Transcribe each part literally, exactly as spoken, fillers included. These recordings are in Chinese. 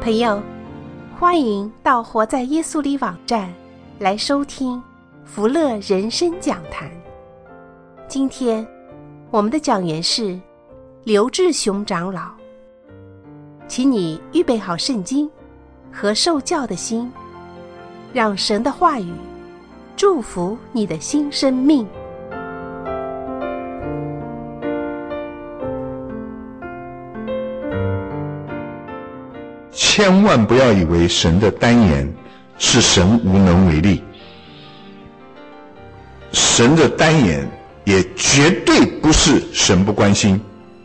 朋友，欢迎到活在耶稣里网站来收听福乐人生讲坛。今天我们的讲员是刘志雄长老，请你预备好圣经和受教的心，让神的话语祝福你的新生命。 千万不要以为神的单言是神无能为力，神的单言也绝对不是神不关心。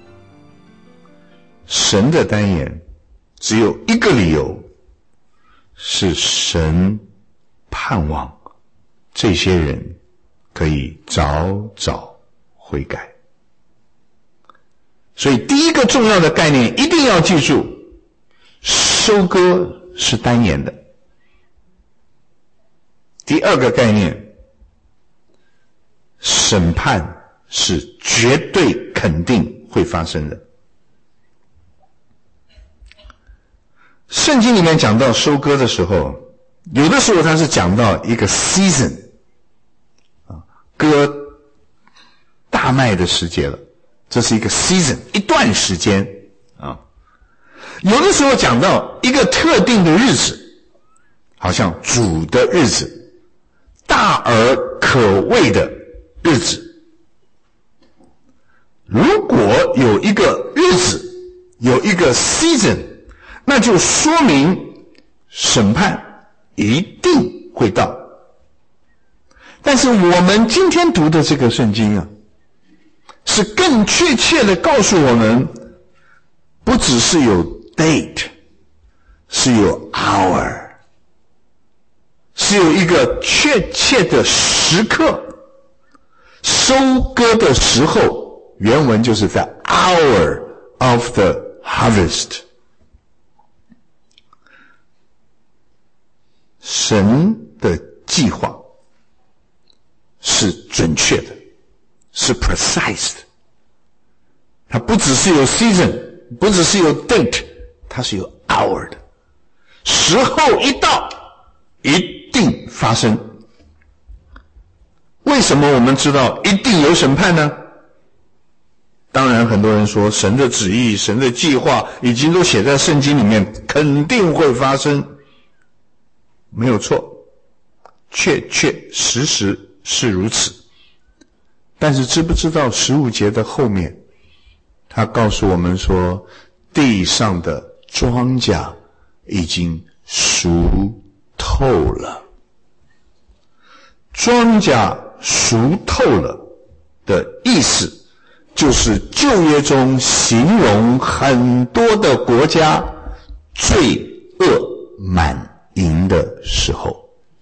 神的单言只有一个理由，是神盼望这些人可以早早悔改。所以第一个重要的概念一定要记住，收割是单言的。第二个概念，审判是绝对肯定会发生的。圣经里面讲到收割的时候，有的时候它是讲到一个 season 啊，割大麦的时节了，这是一个 season， 一段时间啊。有的时候讲到一个特定的日子，好像主的日子，大而可畏的日子。如果有一个日子，有一个 season， 那就说明审判一定会到。但是我们今天读的这个圣经啊，是更确切的告诉我们，不只是有date， 是有 hour， 是有一个确切的时刻。收割的时候，原文就是在 hour of the harvest。神的计划是准确的，是 precise 的。它不只是有 season， 不只是有 date，它是有 hour 的，时候一到一定发生。为什么我们知道一定有审判呢？当然很多人说神的旨意，神的计划已经都写在圣经里面，肯定会发生，没有错，确确实实是如此。但是知不知道十五节的后面他告诉我们说，地上的庄稼已经熟透了。庄稼熟透了的意思，就是旧约中形容很多的国家罪恶满盈的时候。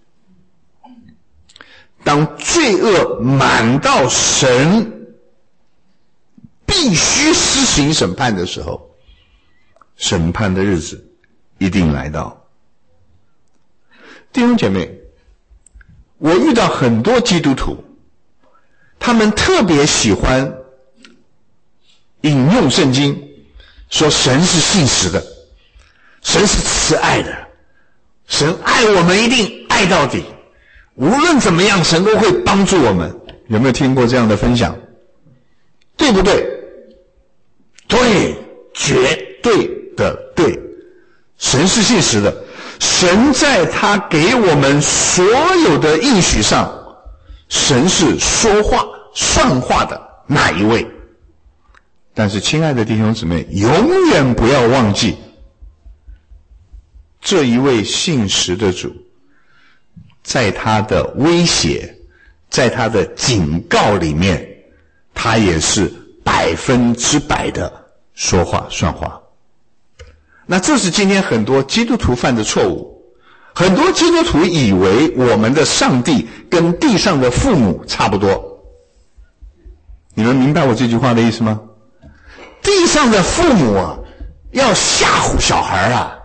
当罪恶满到神必须施行审判的时候，审判的日子一定来到。弟兄姐妹，我遇到很多基督徒，他们特别喜欢引用圣经，说神是信实的，神是慈爱的，神爱我们一定爱到底，无论怎么样神都会帮助我们。有没有听过这样的分享？对不对？对，绝对的对。神是信实的，神在他给我们所有的应许上，神是说话算话的那一位。但是亲爱的弟兄姊妹，永远不要忘记，这一位信实的主，在他的威胁，在他的警告里面，他也是百分之百的说话算话。那这是今天很多基督徒犯的错误。很多基督徒以为我们的上帝跟地上的父母差不多。你们明白我这句话的意思吗？地上的父母啊，要吓唬小孩啊，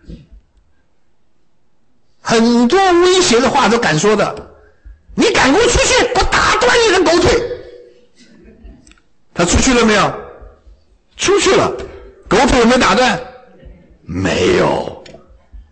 很多威胁的话都敢说的。你赶快出去，我打断你的狗腿。他出去了没有？出去了。狗腿有没有打断？没有。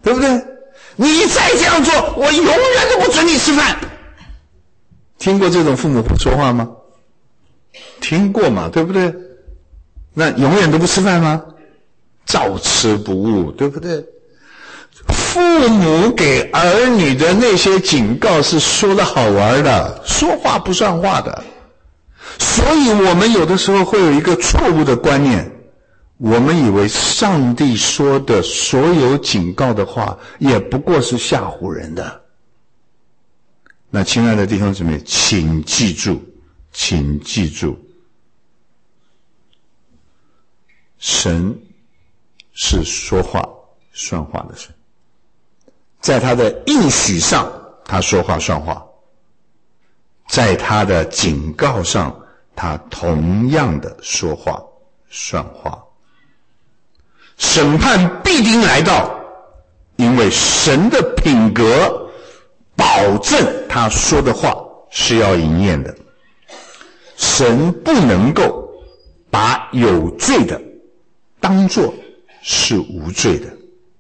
对不对？你再这样做，我永远都不准你吃饭。听过这种父母说话吗？听过嘛，对不对？那永远都不吃饭吗？照吃不误，对不对？父母给儿女的那些警告是说的好玩的，说话不算话的。所以我们有的时候会有一个错误的观念，我们以为上帝说的所有警告的话也不过是吓唬人的。那亲爱的弟兄姊妹，请记住，请记住，神是说话算话的神，在他的应许上他说话算话，在他的警告上他同样的说话算话。审判必定来到，因为神的品格保证他说的话是要应验的。神不能够把有罪的当作是无罪的。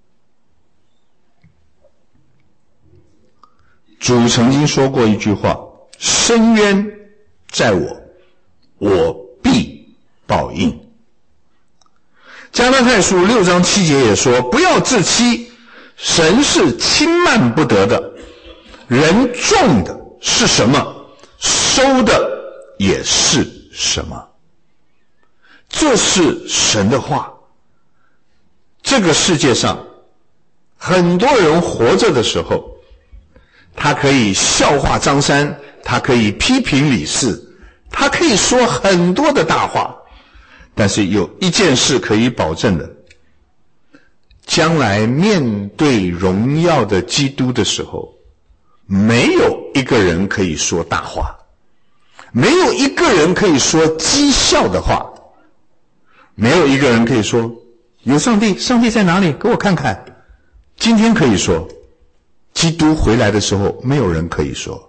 主曾经说过一句话，深渊在我，我必报应。加拉太书六章七节也说，不要自欺，神是轻慢不得的，人种的是什么，收的也是什么。这是神的话。这个世界上很多人活着的时候，他可以笑话张三，他可以批评李四，他可以说很多的大话，但是有一件事可以保证的，将来面对荣耀的基督的时候，没有一个人可以说大话，没有一个人可以说讥笑的话，没有一个人可以说有上帝，上帝在哪里？给我看看。今天可以说，基督回来的时候没有人可以说，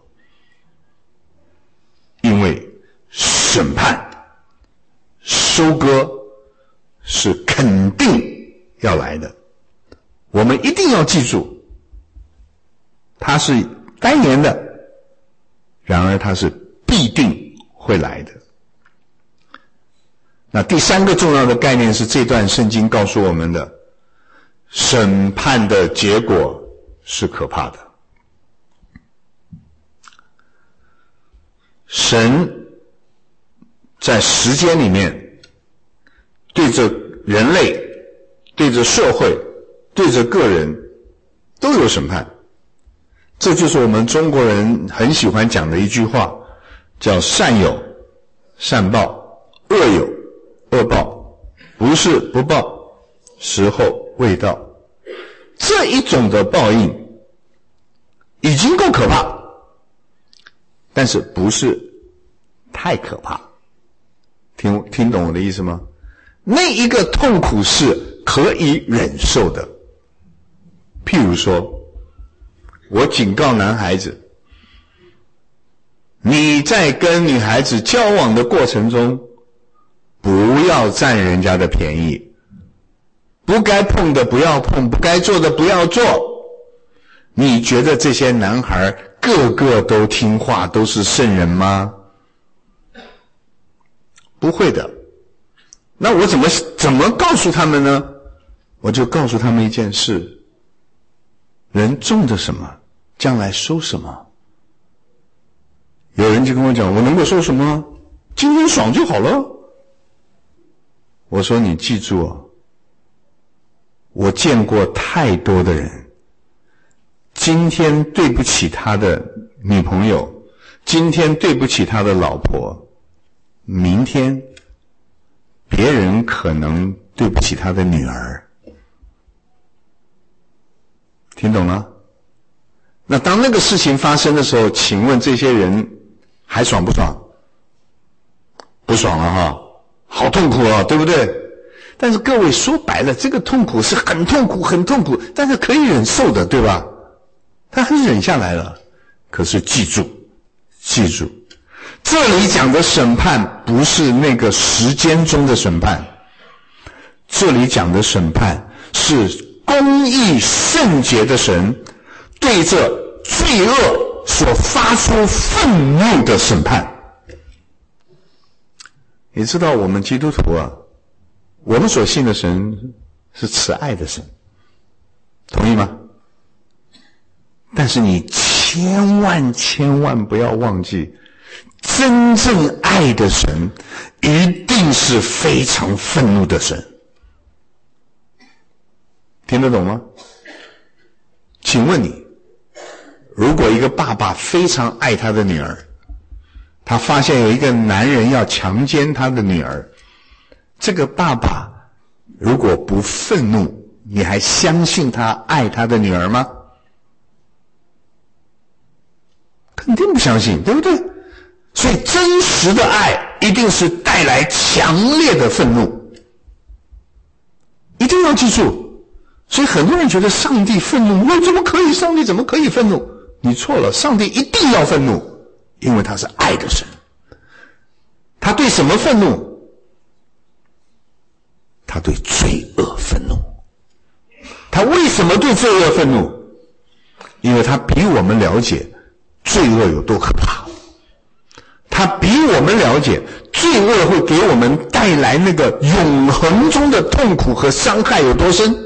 因为审判收割是肯定要来的。我们一定要记住，它是该年的，然而它是必定会来的。那第三个重要的概念是这段圣经告诉我们的，审判的结果是可怕的。神在时间里面对着人类，对着社会，对着个人都有审判。这就是我们中国人很喜欢讲的一句话，叫善有善报，恶有恶报，不是不报，时候未到。这一种的报应已经够可怕，但是不是太可怕。听听懂我的意思吗？那一个痛苦是可以忍受的。譬如说，我警告男孩子，你在跟女孩子交往的过程中，不要占人家的便宜，不该碰的不要碰，不该做的不要做。你觉得这些男孩个个都听话，都是圣人吗？不会的。那我怎么怎么告诉他们呢？我就告诉他们一件事，人种着什么，将来收什么。有人就跟我讲，我能够收什么？今天爽就好了。我说你记住哦，我见过太多的人，今天对不起他的女朋友，今天对不起他的老婆，明天别人可能对不起他的女儿。听懂了？那当那个事情发生的时候，请问这些人还爽不爽？不爽了哈，好痛苦啊，对不对？但是各位说白了，这个痛苦是很痛苦很痛苦，但是可以忍受的，对吧？他还是忍下来了。可是记住记住，这里讲的审判不是那个时间中的审判，这里讲的审判是公义圣洁的神对这罪恶所发出愤怒的审判。你知道我们基督徒啊，我们所信的神是慈爱的神，同意吗？但是你千万千万不要忘记，真正爱的神一定是非常愤怒的神。听得懂吗？请问你，如果一个爸爸非常爱他的女儿，他发现有一个男人要强奸他的女儿，这个爸爸如果不愤怒，你还相信他爱他的女儿吗？肯定不相信，对不对？所以真实的爱一定是带来强烈的愤怒，一定要记住。所以很多人觉得上帝愤怒，那怎么可以？上帝怎么可以愤怒？你错了，上帝一定要愤怒，因为他是爱的神。他对什么愤怒？他对罪恶愤怒。他为什么对罪恶愤怒？因为他比我们了解罪恶有多可怕，他比我们了解罪恶会给我们带来那个永恒中的痛苦和伤害有多深。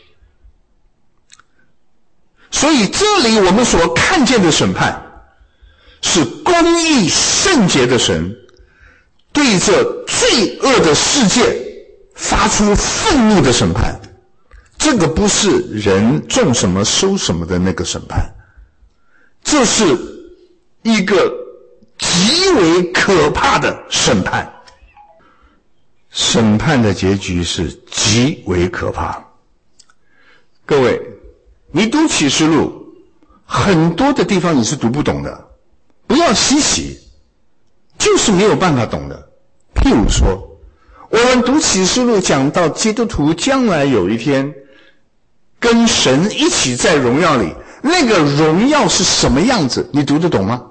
所以这里我们所看见的审判是公义圣洁的神对着罪恶的世界发出愤怒的审判。这个不是人种什么收什么的那个审判，这是一个极为可怕的审判。审判的结局是极为可怕。各位，你读启示录，很多的地方你是读不懂的，不要稀奇，就是没有办法懂的。譬如说，我们读启示录讲到基督徒将来有一天跟神一起在荣耀里，那个荣耀是什么样子，你读得懂吗？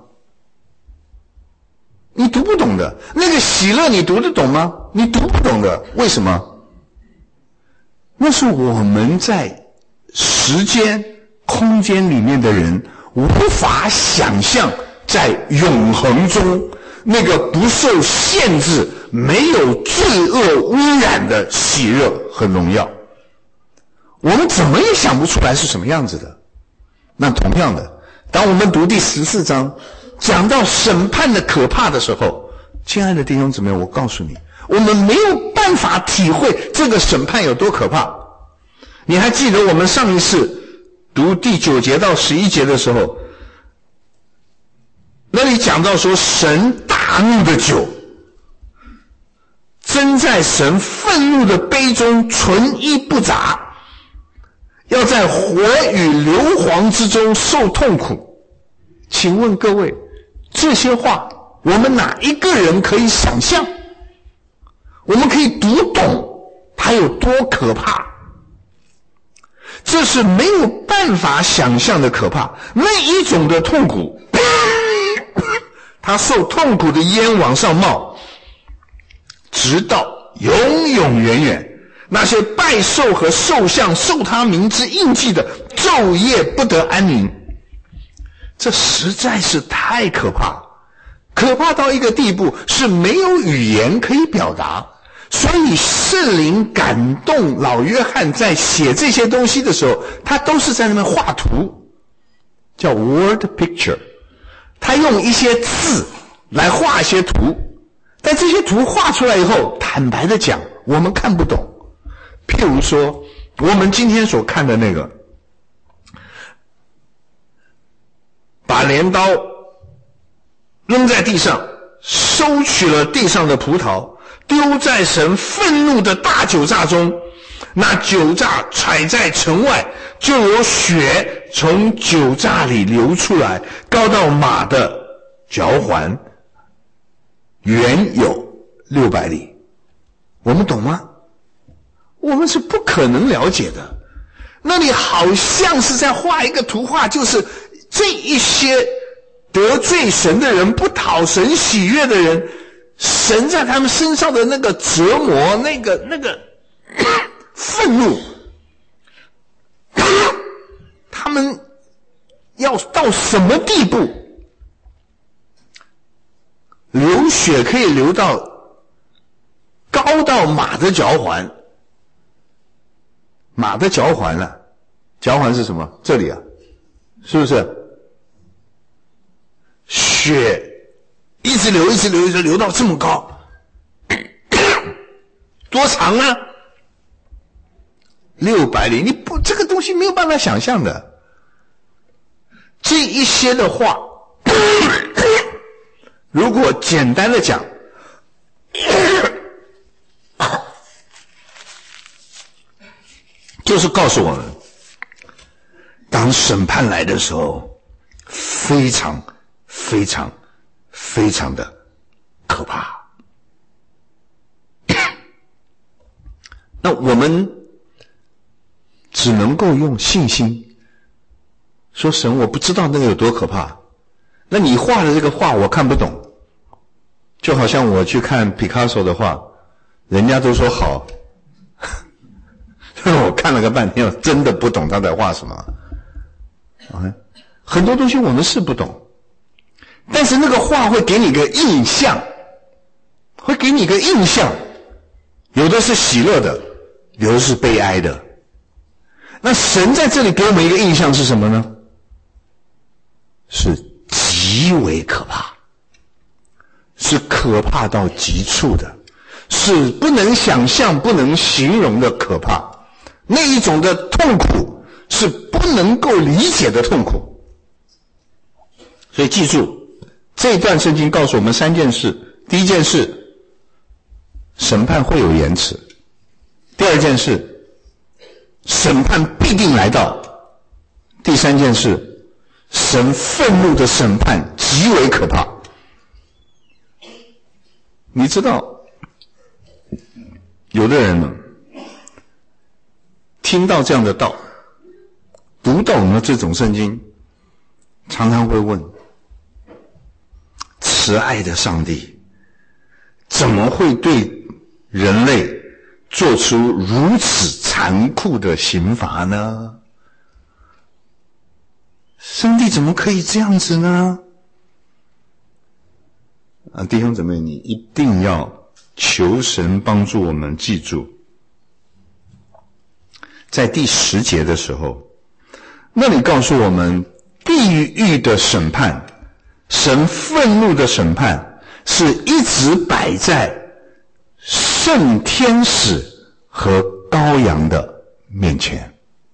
你读不懂的。那个喜乐你读得懂吗？你读不懂的。为什么？那是我们在时间空间里面的人无法想象，在永恒中那个不受限制没有罪恶污染的喜乐和荣耀，我们怎么也想不出来是什么样子的。那同样的，当我们读第十四章讲到审判的可怕的时候，亲爱的弟兄姊妹，我告诉你，我们没有办法体会这个审判有多可怕。你还记得我们上一次读第九节到十一节的时候，那里讲到说，神大怒的酒真在神愤怒的杯中存一不杂，要在火与硫磺之中受痛苦。请问各位，这些话我们哪一个人可以想象？我们可以读懂它有多可怕？这是没有办法想象的可怕。那一种的痛苦，他受痛苦的烟往上冒，直到永永远远。那些拜兽和兽像受他名之印记的，昼夜不得安宁。这实在是太可怕，可怕到一个地步是没有语言可以表达。所以圣灵感动老约翰在写这些东西的时候，他都是在那边画图，叫 word picture。他用一些字来画一些图，但这些图画出来以后，坦白的讲，我们看不懂。譬如说，我们今天所看的那个，把镰刀扔在地上，收取了地上的葡萄，丢在神愤怒的大酒榨中，那酒榨踩在城外，就有血从酒榨里流出来，高到马的脚环，远有六百里。我们懂吗？我们是不可能了解的。那里好像是在画一个图画，就是这一些得罪神的人，不讨神喜悦的人，神在他们身上的那个折磨，那个那个愤怒， 到到什么地步？流血可以流到高到马的脚环，马的脚环了、啊，脚环是什么？这里啊，是不是？血一直流，一直流，一直流到这么高，多长啊？六百里，你不这个东西没有办法想象的。这一些的话，如果简单的讲，就是告诉我们，当审判来的时候，非常非常非常的可怕。那我们只能够用信心说，神，我不知道那个有多可怕，那你画的这个画我看不懂，就好像我去看皮卡索的画，人家都说好，我看了个半天，我真的不懂他在画什么。啊，很多东西我们是不懂，但是那个画会给你个印象，会给你个印象，有的是喜乐的，有的是悲哀的。那神在这里给我们一个印象是什么呢？是极为可怕，是可怕到极处的，是不能想象不能形容的可怕，那一种的痛苦是不能够理解的痛苦。所以记住，这段圣经告诉我们三件事。第一件事，审判会有延迟；第二件事，审判必定来到；第三件事，神愤怒的审判极为可怕。你知道，有的人呢，听到这样的道，读懂了这种圣经，常常会问，慈爱的上帝怎么会对人类做出如此残酷的刑罚呢？上帝怎么可以这样子呢？啊，弟兄姊妹，你一定要求神帮助我们记住，在第十节的时候，那里告诉我们，地狱的审判，神愤怒的审判，是一直摆在圣天使和羔羊的面前。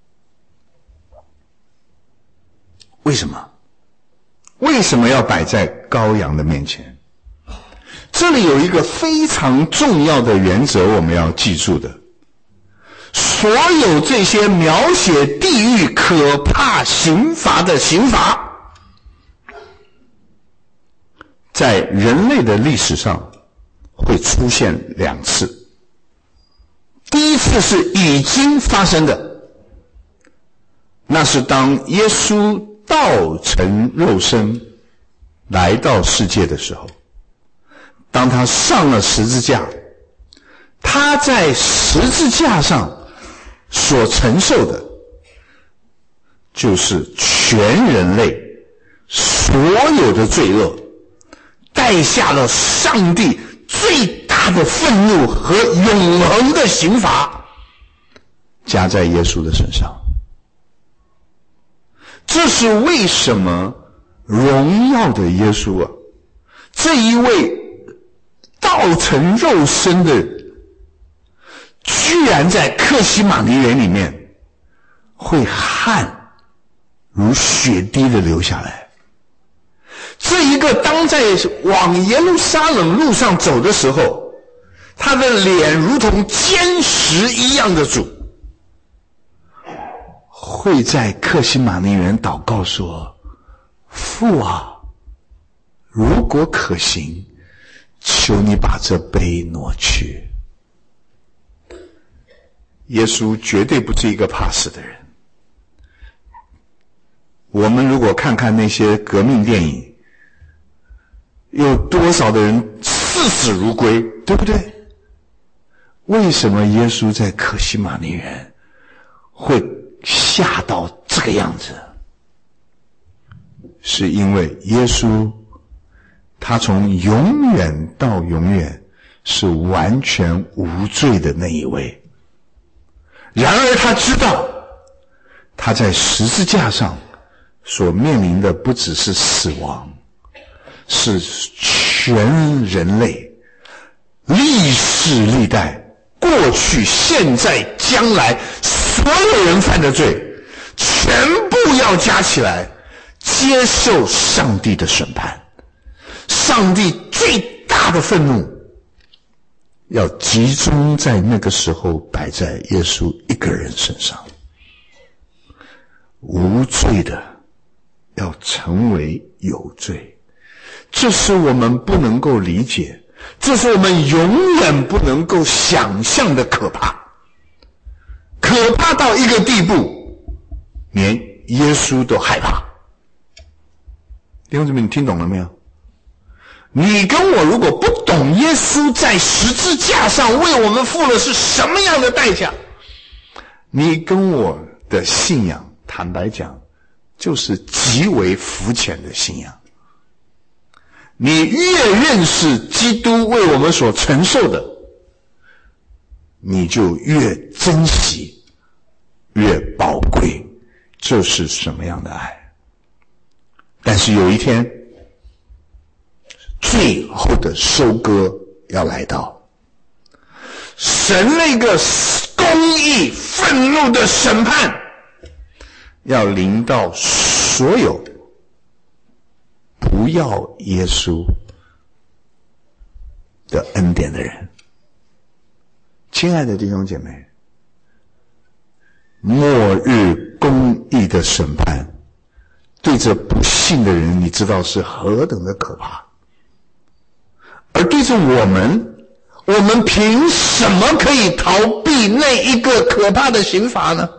为什么？为什么要摆在羔羊的面前？这里有一个非常重要的原则我们要记住的，所有这些描写地狱可怕刑罚的刑罚，在人类的历史上会出现两次。第一次是已经发生的，那是当耶稣道成肉身来到世界的时候，当他上了十字架，他在十字架上所承受的就是全人类所有的罪恶，带下了上帝最大的愤怒和永恒的刑罚，加在耶稣的身上。这是为什么荣耀的耶稣啊，这一位道成肉身的人，居然在客西马尼园里面会汗如血滴的流下来。这一个当在往耶路撒冷路上走的时候，他的脸如同坚石一样的主，会在客西马尼园祷告说，父啊，如果可行，求你把这杯挪去。耶稣绝对不是一个怕死的人。我们如果看看那些革命电影，有多少的人视死如归，对不对？为什么耶稣在客西马尼园会吓到这个样子？ 是因为耶稣他从永远到永远是完全无罪的那一位。然而他知道他在十字架上所面临的不只是死亡，是全人类历世历代过去现在将来所有人犯的罪全部要加起来接受上帝的审判。上帝最大的愤怒要集中在那个时候摆在耶稣一个人身上，无罪的要成为有罪。这是我们不能够理解，这是我们永远不能够想象的可怕，可怕到一个地步连耶稣都害怕。弟兄姊妹，你听懂了没有？你跟我如果不懂耶稣在十字架上为我们付了是什么样的代价，你跟我的信仰坦白讲就是极为肤浅的信仰。你越认识基督为我们所承受的，你就越珍惜越宝贵，这是什么样的爱。但是有一天最后的收割要来到，神那个公义愤怒的审判要临到所有不要耶稣的恩典的人。亲爱的弟兄姐妹，末日公义的审判对着不信的人，你知道是何等的可怕。而对着我们，我们凭什么可以逃避那一个可怕的刑罚呢？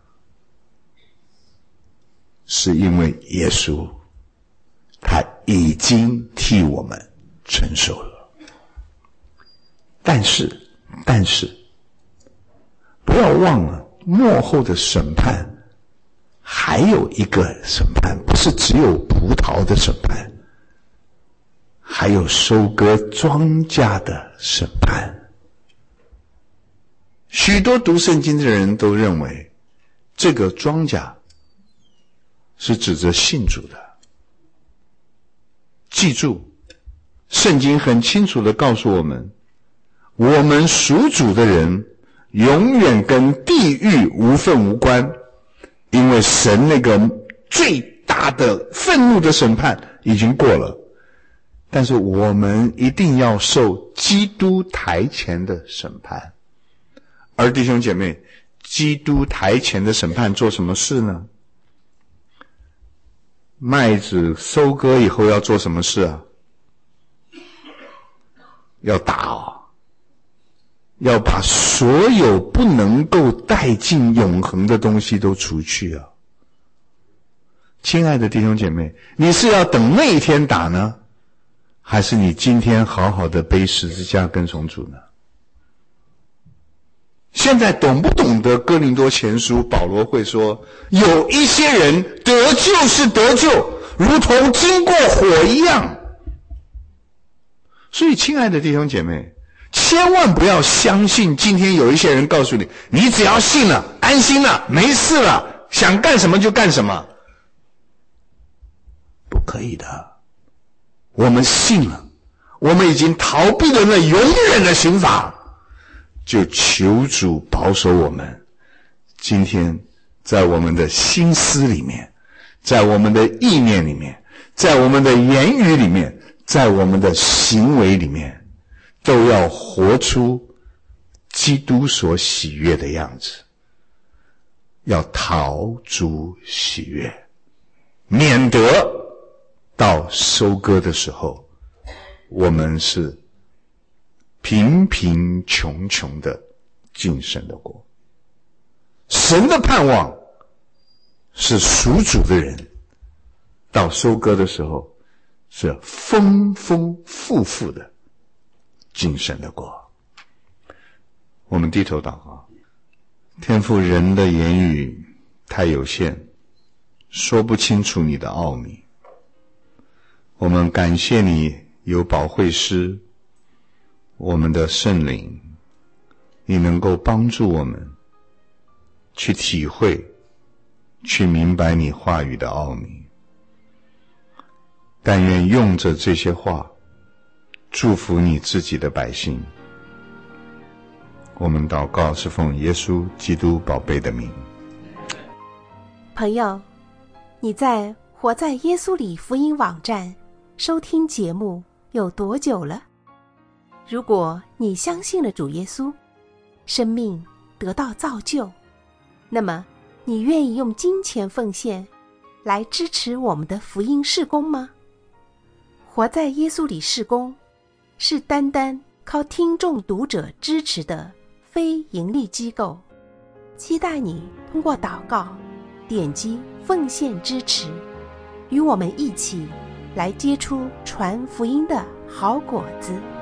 是因为耶稣他已经替我们承受了。但是但是不要忘了，末后的审判还有一个审判，不是只有葡萄的审判，还有收割庄稼的审判。许多读圣经的人都认为这个庄稼是指着信主的。记住，圣经很清楚地告诉我们，我们属主的人永远跟地狱无分无关，因为神那个最大的愤怒的审判已经过了。但是我们一定要受基督台前的审判。而弟兄姐妹，基督台前的审判做什么事呢？麦子收割以后要做什么事啊？要打哦，要把所有不能够带进永恒的东西都除去啊。亲爱的弟兄姐妹，你是要等那一天打呢，还是你今天好好的背十字架跟从主呢？现在懂不懂得哥林多前书保罗会说，有一些人得救是得救，如同经过火一样。所以亲爱的弟兄姐妹，千万不要相信今天有一些人告诉你，你只要信了，安心了，没事了，想干什么就干什么。不可以的。我们信了，我们已经逃避了那永远的刑罚，就求主保守我们。今天在我们的心思里面，在我们的意念里面，在我们的言语里面，在我们的行为里面，都要活出基督所喜悦的样子，要讨主喜悦，免得到收割的时候我们是贫贫穷穷的进神的国。神的盼望是属主的人到收割的时候是丰丰富富的进神的国。我们低头祷告。天父，人的言语太有限，说不清楚你的奥秘， 我们感谢你有保惠师，我们的圣灵，你能够帮助我们去体会，去明白你话语的奥秘。但愿用着这些话祝福你自己的百姓。我们祷告是奉耶稣基督宝贝的名。 朋友，你在活在耶稣里福音网站收听节目有多久了？如果你相信了主耶稣，生命得到造就，那么你愿意用金钱奉献来支持我们的福音事工吗？活在耶稣里事工是单单靠听众读者支持的非盈利机构，期待你通过祷告点击奉献支持，与我们一起来结出传福音的好果子。